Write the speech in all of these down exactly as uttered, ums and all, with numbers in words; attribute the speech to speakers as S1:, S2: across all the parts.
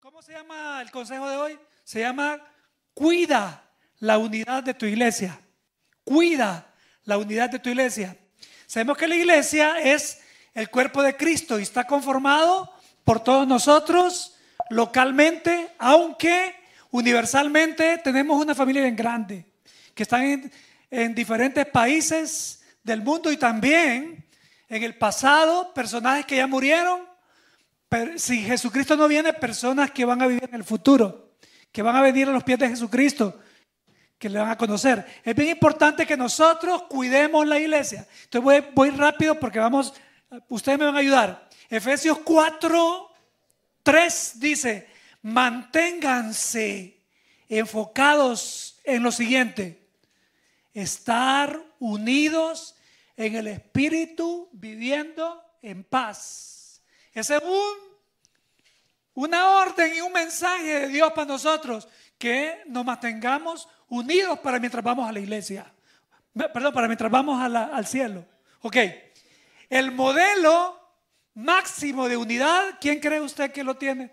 S1: ¿Cómo se llama el consejo de hoy? Se llama cuida la unidad de tu iglesia. Cuida la unidad de tu iglesia. Sabemos que la iglesia es el cuerpo de Cristo y está conformado por todos nosotros localmente, aunque universalmente tenemos una familia bien grande que están en, en diferentes países del mundo y también en el pasado personajes que ya murieron. Pero si Jesucristo no viene, personas que van a vivir en el futuro, que van a venir a los pies de Jesucristo, que le van a conocer. Es bien importante que nosotros cuidemos la iglesia. Entonces voy, voy rápido porque vamos, ustedes me van a ayudar. Efesios cuatro, tres dice: manténganse enfocados en lo siguiente: estar unidos en el Espíritu, viviendo en paz. Ese es un, una orden y un mensaje de Dios para nosotros, que nos mantengamos unidos para mientras vamos a la iglesia. Perdón, para mientras vamos a la, al cielo. Ok. El modelo máximo de unidad, ¿quién cree usted que lo tiene?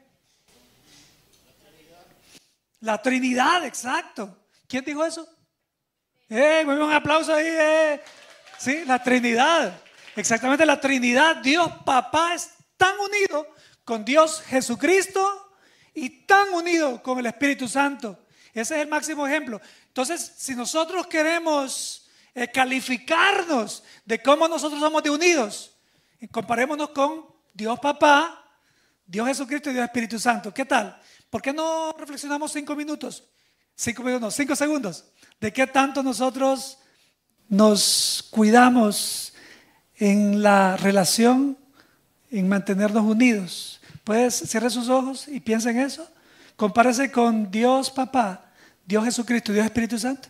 S1: La Trinidad, exacto. ¿Quién dijo eso? Eh, muy buen aplauso ahí. Eh. Sí, la Trinidad. Exactamente, la Trinidad. Dios Papá es tan unido con Dios Jesucristo y tan unido con el Espíritu Santo. Ese es el máximo ejemplo. Entonces, si nosotros queremos eh, calificarnos de cómo nosotros somos de unidos, comparémonos con Dios Papá, Dios Jesucristo y Dios Espíritu Santo. ¿Qué tal? ¿Por qué no reflexionamos cinco minutos? Cinco minutos, no, cinco segundos. ¿De qué tanto nosotros nos cuidamos en la relación, en mantenernos unidos? Puedes cerrar sus ojos y piensa en eso. Compárese con Dios Papá, Dios Jesucristo, Dios Espíritu Santo.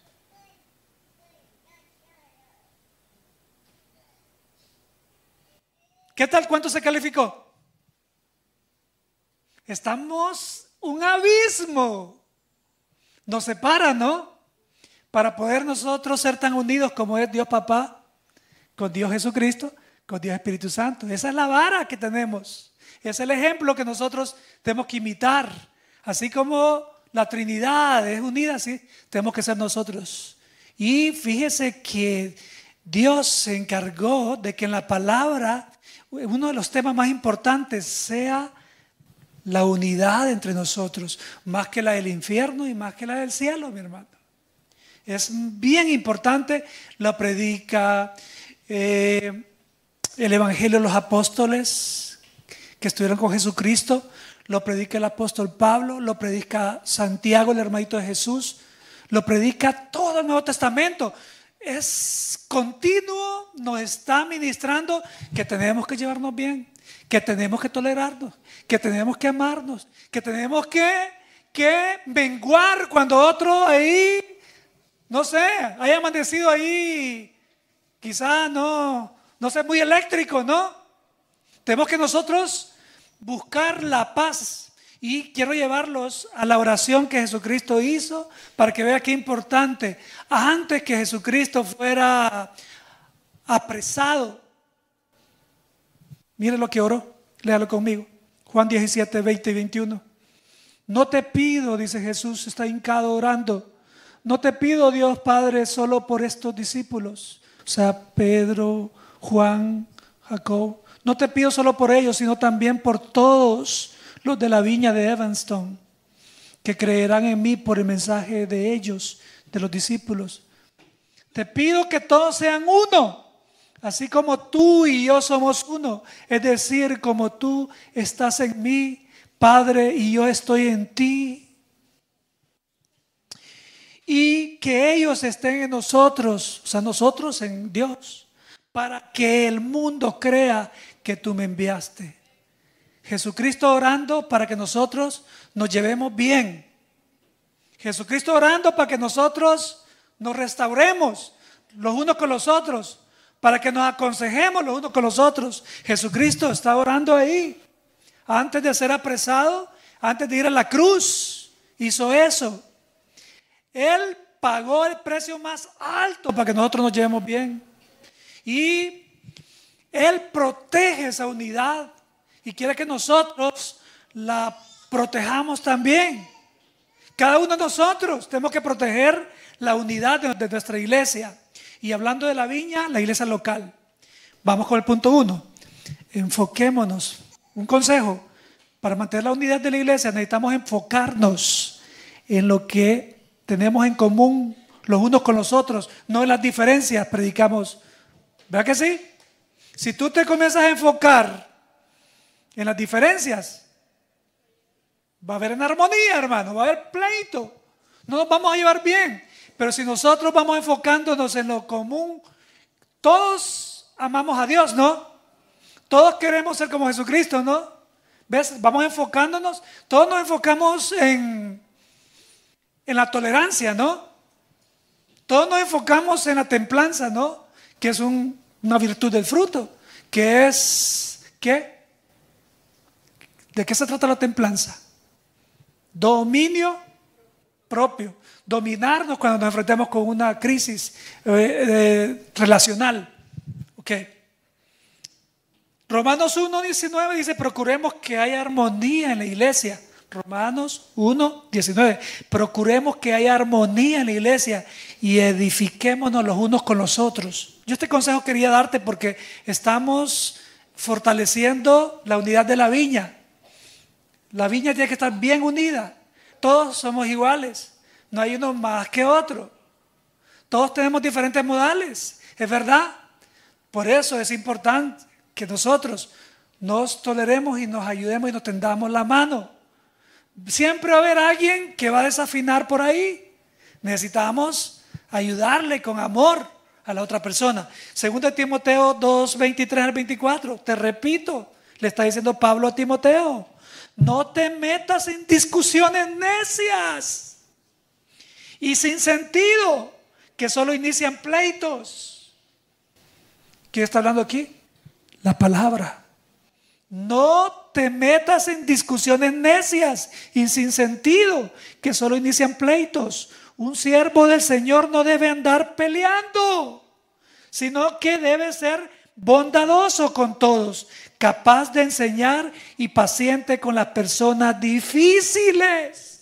S1: ¿Qué tal? ¿Cuánto se calificó? Estamos un abismo. Nos separa, ¿no? Para poder nosotros ser tan unidos como es Dios Papá, con Dios Jesucristo, con Dios Espíritu Santo. Esa es la vara que tenemos. Es el ejemplo que nosotros tenemos que imitar. Así como la Trinidad es unida, así tenemos que ser nosotros. Y fíjese que Dios se encargó de que en la palabra uno de los temas más importantes sea la unidad entre nosotros, más que la del infierno y más que la del cielo, mi hermano. Es bien importante. Lo predica eh, el Evangelio de los apóstoles que estuvieron con Jesucristo. Lo predica el apóstol Pablo, lo predica Santiago, el hermanito de Jesús, lo predica todo el Nuevo Testamento. Es continuo, nos está ministrando que tenemos que llevarnos bien, que tenemos que tolerarnos, que tenemos que amarnos, que tenemos que, que menguar cuando otro ahí, no sé, haya amanecido ahí, quizá no, no sé, muy eléctrico, ¿no? Tenemos que nosotros buscar la paz. Y quiero llevarlos a la oración que Jesucristo hizo para que vea qué importante. Antes que Jesucristo fuera apresado, mire lo que oró, léalo conmigo. Juan diecisiete, veinte y veintiuno. No te pido, dice Jesús, está hincado orando. No te pido, Dios Padre, solo por estos discípulos, o sea, Pedro, Juan, Jacob. No te pido solo por ellos, sino también por todos los de la viña de Evanston, que creerán en mí por el mensaje de ellos, de los discípulos. Te pido que todos sean uno, así como tú y yo somos uno, es decir, como tú estás en mí, Padre, y yo estoy en ti, y que ellos estén en nosotros, o sea, nosotros en Dios, para que el mundo crea que tú me enviaste. Jesucristo orando para que nosotros nos llevemos bien. Jesucristo orando para que nosotros nos restauremos los unos con los otros, para que nos aconsejemos los unos con los otros. Jesucristo está orando ahí. Antes de ser apresado, antes de ir a la cruz, hizo eso. Él pagó el precio más alto para que nosotros nos llevemos bien. Y Él protege esa unidad y quiere que nosotros la protejamos también. Cada uno de nosotros tenemos que proteger la unidad de, de nuestra iglesia. Y hablando de la viña, la iglesia local. Vamos con el punto uno. Enfoquémonos. Un consejo. Para mantener la unidad de la iglesia necesitamos enfocarnos en lo que tenemos en común los unos con los otros, no en las diferencias. Predicamos, ¿verdad que sí? Si tú te comienzas a enfocar en las diferencias, va a haber inarmonía, hermano, va a haber pleito, no nos vamos a llevar bien. Pero si nosotros vamos enfocándonos en lo común, todos amamos a Dios, ¿no? Todos queremos ser como Jesucristo, ¿no? ¿Ves? Vamos enfocándonos, todos nos enfocamos en, en la tolerancia, ¿no? Todos nos enfocamos en la templanza, ¿no? Que es un, una virtud del fruto, que es, ¿qué? ¿De qué se trata la templanza? Dominio propio, dominarnos cuando nos enfrentemos con una crisis eh, eh, relacional. Ok. Romanos uno diecinueve dice: procuremos que haya armonía en la iglesia. Romanos uno diecinueve. Procuremos que haya armonía en la iglesia y edifiquémonos los unos con los otros. Yo este consejo quería darte porque estamos fortaleciendo la unidad de la viña. La viña tiene que estar bien unida. Todos somos iguales. No hay uno más que otro. Todos tenemos diferentes modales. Es verdad. Por eso es importante que nosotros nos toleremos y nos ayudemos y nos tendamos la mano. Siempre va a haber alguien que va a desafinar por ahí. Necesitamos ayudarle con amor a la otra persona. Segundo Timoteo dos, veintitrés al veinticuatro. Te repito, le está diciendo Pablo a Timoteo: no te metas en discusiones necias y sin sentido, que solo inician pleitos. ¿Quién está hablando aquí? La palabra. No te metas en discusiones necias y sin sentido, que solo inician pleitos. Un siervo del Señor no debe andar peleando, sino que debe ser bondadoso con todos, capaz de enseñar y paciente con las personas difíciles.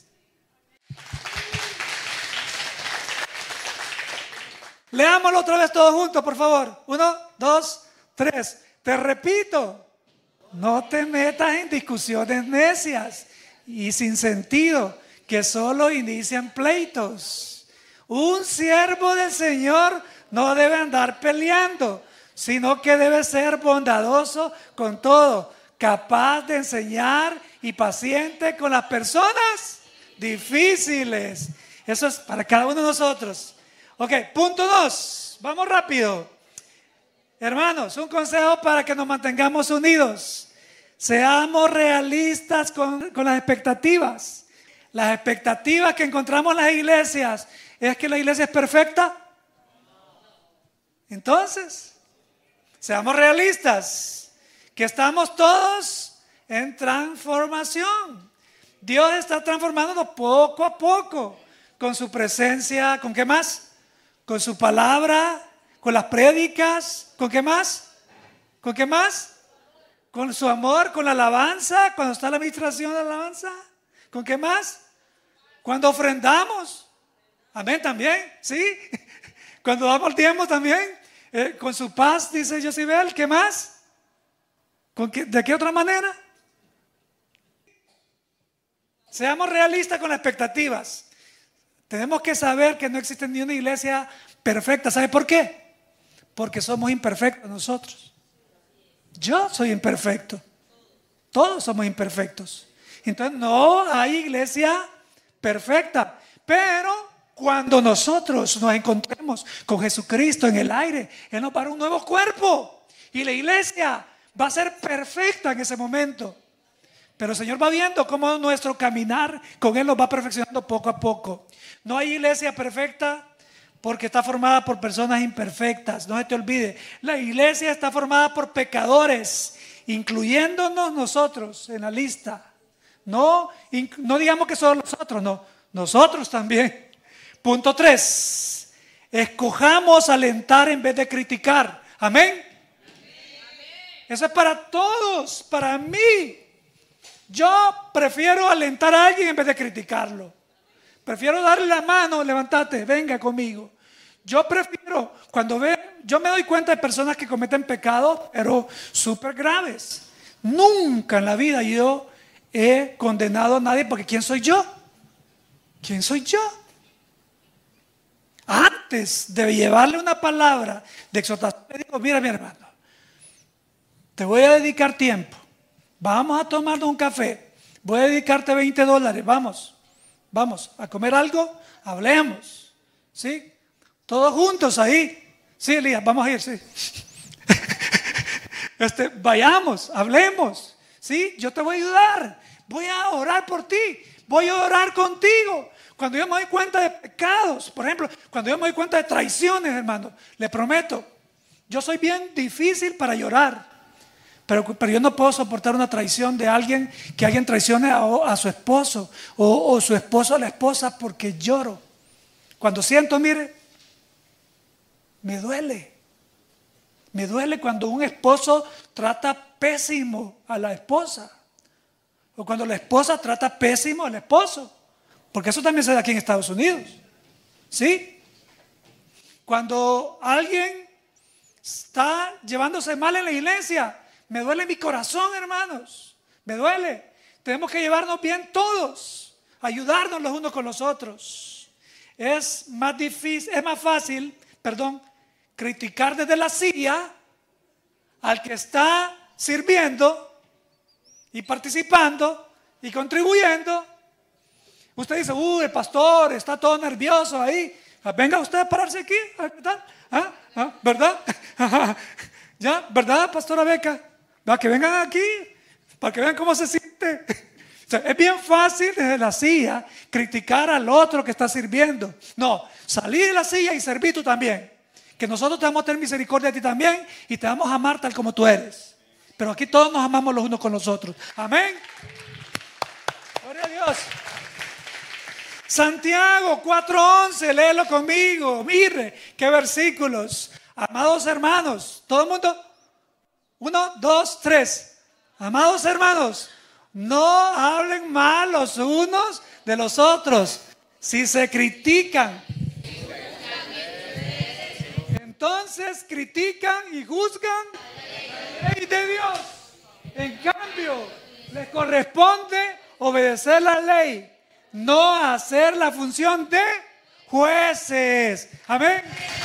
S1: Leámoslo otra vez todos juntos, por favor. Uno, dos, tres. Te repito, no te metas en discusiones necias y sin sentido, que solo inician pleitos. Un siervo del Señor no debe andar peleando, sino que debe ser bondadoso con todo, capaz de enseñar y paciente con las personas difíciles. Eso es para cada uno de nosotros. Ok, punto dos. Vamos rápido. Hermanos, un consejo para que nos mantengamos unidos. Seamos realistas con, con las expectativas. Las expectativas que encontramos en las iglesias es que la iglesia es perfecta. Entonces, seamos realistas, que estamos todos en transformación. Dios está transformándonos poco a poco con su presencia. ¿Con qué más? Con su palabra, con las prédicas. ¿Con qué más? ¿Con qué más? Con su amor, con la alabanza, cuando está la administración de la alabanza. ¿Con qué más? Cuando ofrendamos. Amén, también, ¿sí? Cuando damos el tiempo también. Eh, con su paz, dice Josibel. ¿Qué más? ¿Con qué, ¿De qué otra manera? Seamos realistas con las expectativas. Tenemos que saber que no existe ni una iglesia perfecta. ¿Sabe por qué? Porque somos imperfectos nosotros. Yo soy imperfecto. Todos somos imperfectos. Entonces no hay iglesia perfecta. Pero cuando nosotros nos encontremos con Jesucristo en el aire, Él nos va a dar un nuevo cuerpo. Y la iglesia va a ser perfecta en ese momento. Pero el Señor va viendo cómo nuestro caminar con Él nos va perfeccionando poco a poco. No hay iglesia perfecta porque está formada por personas imperfectas. No se te olvide, la iglesia está formada por pecadores, incluyéndonos nosotros en la lista. No, no digamos que solo nosotros, no, nosotros también. Punto tres, escojamos alentar en vez de criticar. Amén. Eso es para todos, para mí. Yo prefiero alentar a alguien en vez de criticarlo. Prefiero darle la mano, levántate, venga conmigo. Yo prefiero, cuando veo, yo me doy cuenta de personas que cometen pecados, pero súper graves. Nunca en la vida yo he condenado a nadie, porque ¿quién soy yo? ¿Quién soy yo? Antes de llevarle una palabra de exhortación, le digo, mira mi hermano, te voy a dedicar tiempo. Vamos a tomarnos un café. Voy a dedicarte veinte dólares. Vamos, vamos a comer algo. Hablemos. ¿Sí? Todos juntos ahí. Sí, Elías, vamos a ir, sí. Este, vayamos, hablemos. ¿Sí? Yo te voy a ayudar. Voy a orar por ti. Voy a orar contigo. Cuando yo me doy cuenta de pecados, por ejemplo, cuando yo me doy cuenta de traiciones, hermano, le prometo, yo soy bien difícil para llorar. Pero, pero yo no puedo soportar una traición de alguien, que alguien traicione a, a su esposo o, o su esposo a la esposa, porque lloro. Cuando siento, mire, me duele. Me duele cuando un esposo trata pésimo a la esposa. O cuando la esposa trata pésimo al esposo. Porque eso también se da aquí en Estados Unidos. ¿Sí? Cuando alguien está llevándose mal en la iglesia, me duele mi corazón, hermanos. Me duele. Tenemos que llevarnos bien todos. Ayudarnos los unos con los otros. Es más difícil, es más fácil, perdón, criticar desde la silla al que está sirviendo y participando y contribuyendo. Usted dice, uy, el pastor está todo nervioso ahí. Venga usted a pararse aquí. ¿Ah? ¿Ah? ¿Verdad? ¿Ya? ¿Verdad, pastora Beca? ¿Va? Que vengan aquí para que vean cómo se siente. O sea, es bien fácil desde la silla criticar al otro que está sirviendo. No, salí de la silla y serví tú también. Que nosotros te vamos a tener misericordia de ti también y te vamos a amar tal como tú eres. Pero aquí todos nos amamos los unos con los otros. Amén. Gloria a Dios. Santiago cuatro once, léelo conmigo. Mire qué versículos. Amados hermanos, todo el mundo. Uno, dos, tres. Amados hermanos, no hablen mal los unos de los otros. Si se critican, entonces critican y juzgan la ley de Dios. En cambio, les corresponde obedecer la ley, no hacer la función de jueces. Amén.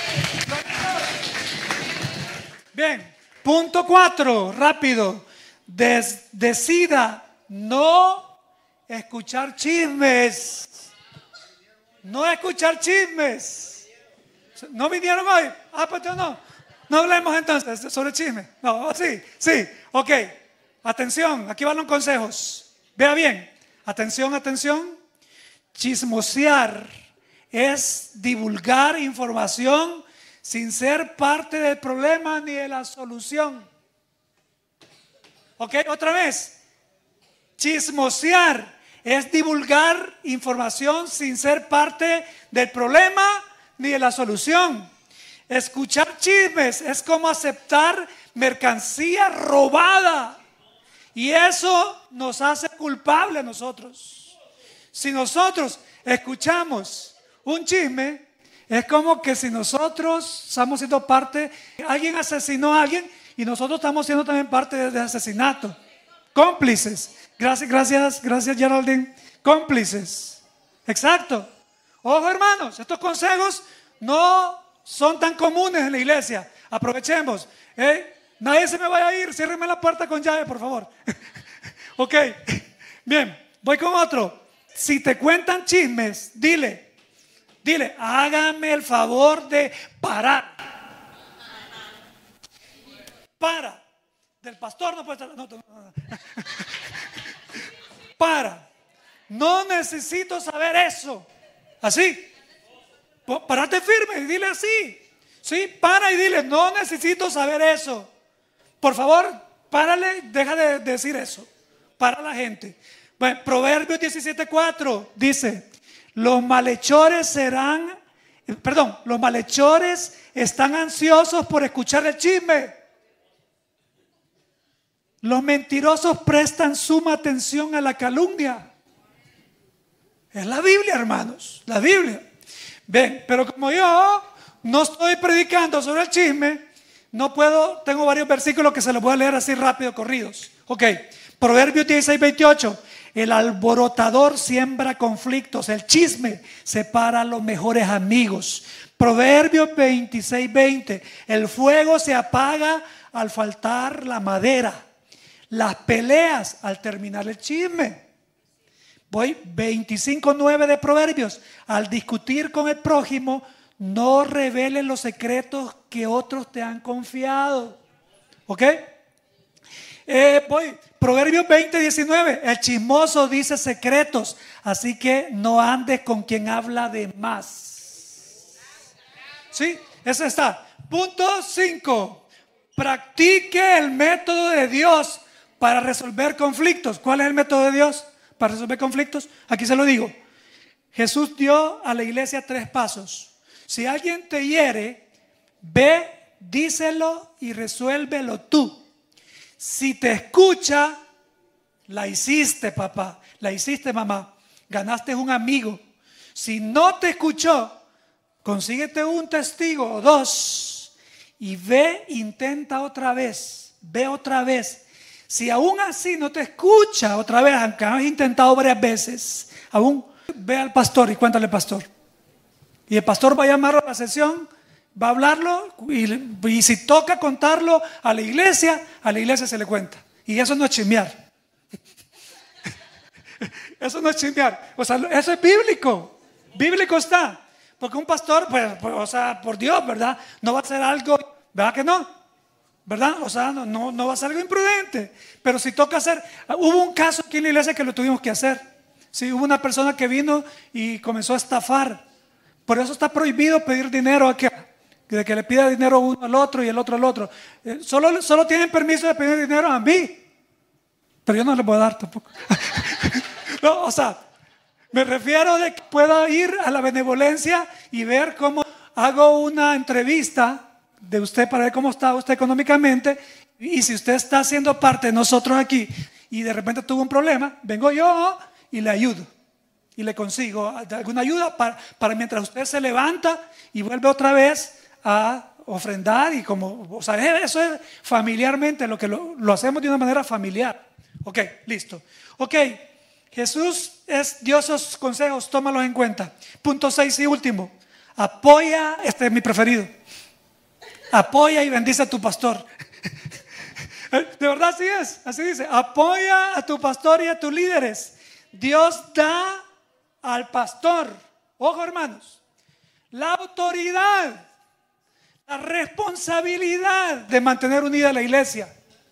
S1: Bien, punto cuatro, rápido. Des, decida no escuchar chismes. No escuchar chismes. ¿No vinieron hoy? Ah, pues yo no. No hablemos entonces sobre chismes. No, oh, sí, sí. Ok, atención, aquí van los consejos. Vea bien, atención, atención. Chismosear es divulgar información sin ser parte del problema ni de la solución. Ok, otra vez. Chismosear es divulgar información sin ser parte del problema ni de la solución. Escuchar chismes es como aceptar mercancía robada. Y eso nos hace culpables a nosotros. Si nosotros escuchamos un chisme, es como que si nosotros estamos siendo parte, alguien asesinó a alguien y nosotros estamos siendo también parte del asesinato. Cómplices. Gracias, gracias, gracias Geraldine. Cómplices. Exacto. Ojo hermanos, estos consejos no son tan comunes en la iglesia. Aprovechemos. ¿eh? Nadie se me vaya a ir. Ciérreme la puerta con llave, por favor. Ok. Bien, voy con otro. Si te cuentan chismes, dile, dile, hágame el favor de parar. Para. Del pastor no puede estar. No, no, no. Para. No necesito saber eso. Así. Párate firme y dile así. Sí, para y dile, no necesito saber eso. Por favor, párale, deja de decir eso. Para la gente. Bueno, Proverbios diecisiete cuatro dice, los malhechores serán, perdón, los malhechores están ansiosos por escuchar el chisme. Los mentirosos prestan suma atención a la calumnia. Es la Biblia, hermanos, la Biblia. Ven, pero como yo no estoy predicando sobre el chisme, no puedo, tengo varios versículos que se los voy a leer así rápido, corridos. Ok, Proverbios dieciséis, veintiocho. El alborotador siembra conflictos, el chisme separa a los mejores amigos. Proverbios veintiséis, veinte. El fuego se apaga al faltar la madera, las peleas al terminar el chisme. Voy veinticinco, nueve de Proverbios. Al discutir con el prójimo, no reveles los secretos que otros te han confiado. ¿Ok? Eh, voy, Proverbios veinte, diecinueve. El chismoso dice secretos, así que no andes con quien habla de más. ¿Sí? Ese está. Punto cinco. Practique el método de Dios para resolver conflictos. ¿Cuál es el método de Dios para resolver conflictos? Aquí se lo digo. Jesús dio a la iglesia tres pasos. Si alguien te hiere, ve, díselo y resuélvelo tú. Si te escucha, la hiciste, papá, la hiciste, mamá, ganaste un amigo. Si no te escuchó, consíguete un testigo o dos y ve, intenta otra vez, ve otra vez. Si aún así no te escucha otra vez, aunque has intentado varias veces, aún ve al pastor y cuéntale, pastor. Y el pastor va a llamarlo a la sesión, va a hablarlo y, y si toca contarlo a la iglesia, a la iglesia se le cuenta. Y eso no es chismear. Eso no es chismear. O sea, eso es bíblico. Bíblico está. Porque un pastor, pues, pues, o sea, por Dios, ¿verdad? No va a hacer algo, ¿verdad que no? ¿Verdad? O sea, no, no, no va a ser algo imprudente. Pero si toca hacer, hubo un caso aquí en la iglesia que lo tuvimos que hacer. Sí, hubo una persona que vino y comenzó a estafar. Por eso está prohibido pedir dinero aquí, de que le pida dinero uno al otro y el otro al otro. Eh, solo, solo tienen permiso de pedir dinero a mí, pero yo no les voy a dar tampoco. No, o sea, me refiero de que pueda ir a la benevolencia y ver cómo hago una entrevista de usted para ver cómo está usted económicamente, y si usted está siendo parte de nosotros aquí y de repente tuvo un problema, vengo yo y le ayudo. Y le consigo alguna ayuda para, para mientras usted se levanta y vuelve otra vez a ofrendar. Y como, o sea, eso es familiarmente lo que lo, lo hacemos de una manera familiar. Ok, listo. Ok, Jesús es, dio esos consejos, tómalos en cuenta. Punto seis y último. Apoya, este es mi preferido. Apoya y bendice a tu pastor. De verdad así es, así dice. Apoya a tu pastor y a tus líderes. Dios da al pastor, ojo hermanos, la autoridad, la responsabilidad de mantener unida la iglesia.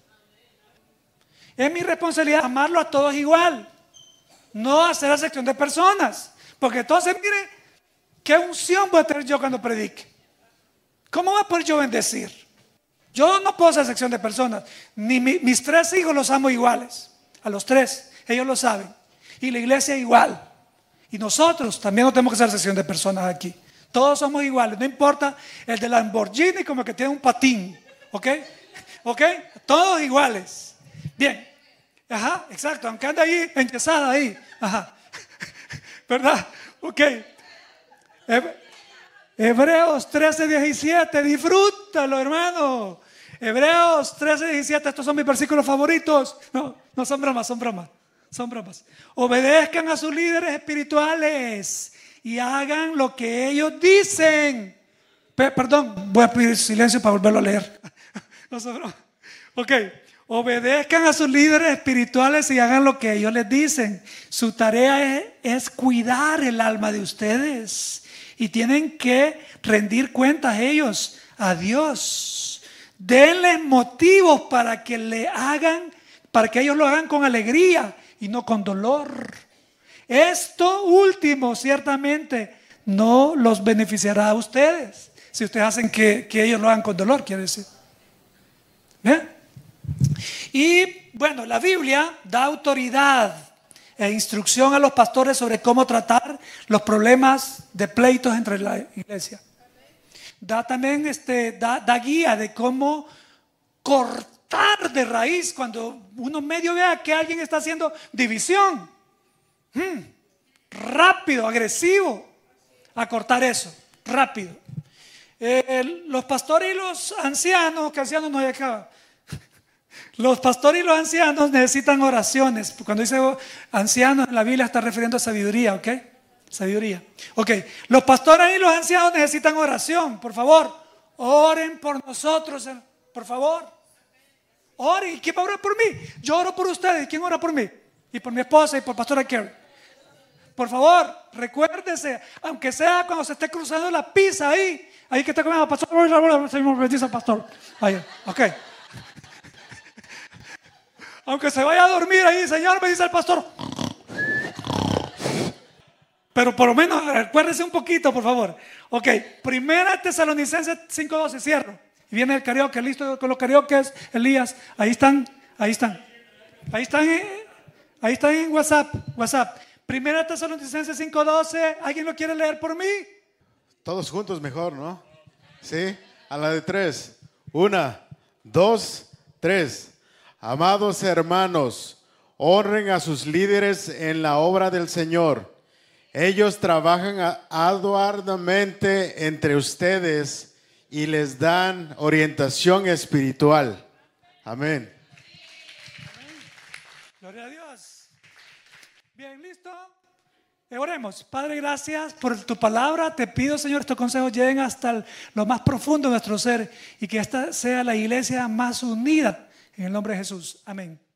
S1: Es mi responsabilidad amarlo a todos igual, no hacer acepción de personas, porque entonces mire, ¿qué unción voy a tener yo cuando predique? ¿Cómo voy a poder yo bendecir? Yo no puedo hacer acepción de personas. Ni mi, mis tres hijos los amo iguales, a los tres, ellos lo saben, y la iglesia igual. Y nosotros también no tenemos que hacer sección de personas aquí. Todos somos iguales, no importa el de Lamborghini como el que tiene un patín. ¿Ok? ¿Ok? Todos iguales. Bien. Ajá, exacto. Aunque anda ahí, enyesada ahí. Ajá. ¿Verdad? Ok. Hebreos trece, diecisiete. Disfrútalo, hermano. Hebreos trece, diecisiete. Estos son mis versículos favoritos. No, no son bromas, son bromas. Son bromas. Obedezcan a sus líderes espirituales y hagan lo que ellos dicen. P- perdón, voy a pedir silencio para volverlo a leer. No son bromas. Ok. Obedezcan a sus líderes espirituales y hagan lo que ellos les dicen. Su tarea es, es cuidar el alma de ustedes. Y tienen que rendir cuentas ellos a Dios. Denles motivos para que le hagan, para que ellos lo hagan con alegría y no con dolor. Esto último ciertamente no los beneficiará a ustedes si ustedes hacen que, que ellos lo hagan con dolor, quiere decir. ¿Bien? Y bueno, la Biblia da autoridad e instrucción a los pastores sobre cómo tratar los problemas de pleitos entre la iglesia. Da también este, da, da guía de cómo cortar cortar de raíz cuando uno medio vea que alguien está haciendo división. Hmm, rápido, agresivo, a cortar eso, rápido. Eh, los pastores y los ancianos, que ancianos no hay acá. Los pastores y los ancianos necesitan oraciones. Cuando dice ancianos en la Biblia está refiriendo a sabiduría, ¿ok? Sabiduría. Ok, los pastores y los ancianos necesitan oración. Por favor, oren por nosotros, por favor. Oren. ¿Y quién va a orar por mí? Yo oro por ustedes. ¿Quién ora por mí? Y por mi esposa y por pastora Kerry. Por favor, recuérdese, aunque sea cuando se esté cruzando la pizza ahí, ahí que está comiendo, pastor, Señor, bendice al pastor. Ahí, ok. Aunque se vaya a dormir ahí, Señor, me dice el pastor. Pero por lo menos recuérdese un poquito, por favor. Ok, Primera Tesalonicenses cinco doce, cierro. Y viene el karaoke, listo con los karaokes, Elías. Ahí están, ahí están. Ahí están, ahí están en WhatsApp, WhatsApp. Primera Tesalonicenses cinco doce, ¿alguien lo quiere leer por mí?
S2: Todos juntos mejor, ¿no? Sí, a la de tres. Una, dos, tres. Amados hermanos, honren a sus líderes en la obra del Señor. Ellos trabajan arduamente entre ustedes y les dan orientación espiritual. Amén.
S1: Gloria a Dios. Bien, listo. Oremos. Padre, gracias por tu palabra. Te pido, Señor, estos consejos lleguen hasta el- lo más profundo de nuestro ser y que esta sea la iglesia más unida en el nombre de Jesús. Amén.